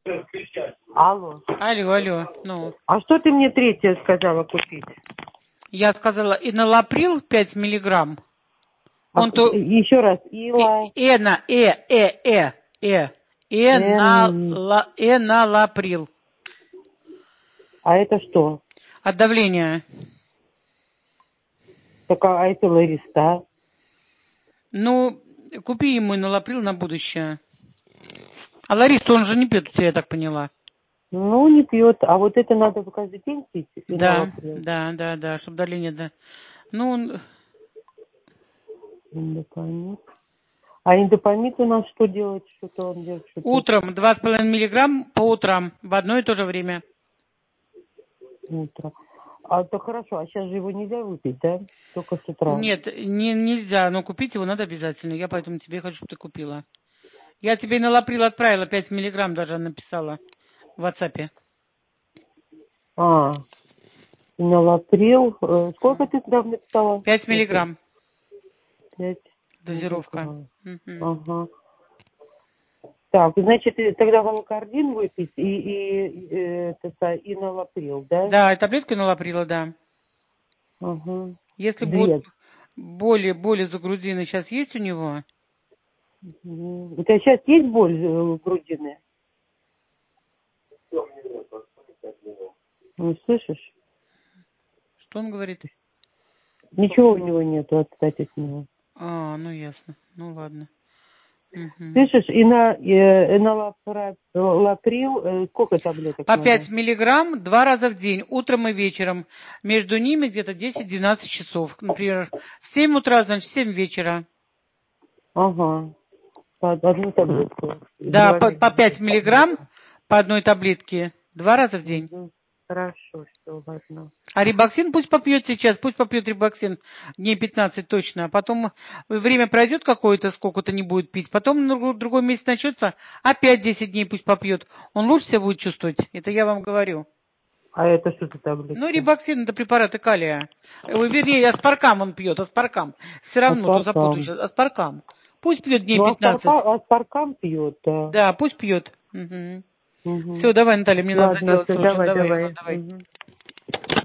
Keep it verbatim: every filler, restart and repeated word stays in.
Алло. Алло, алло, ну. А что ты мне третье сказала купить? Я сказала иналаприл пять миллиграмм. А, Он то... еще раз. Ила... Э, на, э, э, э, э. Эн... Энала, эналаприл. А это что? От давления. Так, а это лариста? Ну, купи ему иналаприл на будущее. А Ларису он же не пьет у тебя, я так поняла. Ну, не пьет. А вот это надо каждый день пить? Да, Иналаприл? да, да, да, чтобы давление, да. Ну, он... Индопамид. А индопамид у нас что делать? Что-то он делает, что-то... Утром два с половиной миллиграмм по утрам в одно и то же время. Утро. А то хорошо, а сейчас же его нельзя выпить, да? Только с утра. Нет, не, нельзя, но купить его надо обязательно. Я поэтому тебе хочу, чтобы ты купила. Я тебе иналаприл отправила, пять миллиграмм даже написала в WhatsApp. А, иналаприл. Э, сколько ты туда написала? пять миллиграмм. пять Дозировка. миллиграмм. Угу. Ага. Так, значит, и тогда волокордин выпить и, и, и, это, и иналаприл, да? Да, таблетку иналаприла, да. Ага. Если будут Две. боли, боли за грудиной сейчас есть у него? Угу. У тебя сейчас есть боль в грудине? Ну, слышишь? Что он говорит? Ничего у него нету, отстать от него. А, ну ясно. Ну ладно. Угу. Слышишь, и на э, иналаприл э, сколько таблеток По надо? пять миллиграмм два раза в день, утром и вечером. Между ними где-то десять-двенадцать часов. Например, в семь утра, значит, в семь вечера. Ага. По одну таблетку. Да, Два по, по раза. пять миллиграмм по одной таблетке два раза в день. Угу. Хорошо, все, ладно. А рибоксин пусть попьет сейчас, пусть попьет рибоксин дней пятнадцать точно, а потом время пройдет какое-то, сколько-то не будет пить, потом другой, другой месяц начнется, опять десять дней пусть попьет. Он лучше себя будет чувствовать, это я вам говорю. А это что за таблетки? Ну, рибоксин это препараты калия. Ой, вернее, аспаркам он пьет, аспаркам. Все равно, то запутаю Аспаркам. сейчас. Аспаркам. Пусть пьет дней Ну, пятнадцать. аспаркам, аспаркам пьет, да. Да, пусть пьет. Угу. Угу. Все, давай, Наталья, мне надо Ладно, делать все, срочно. давай, Давай, Ива, давай. давай. Угу.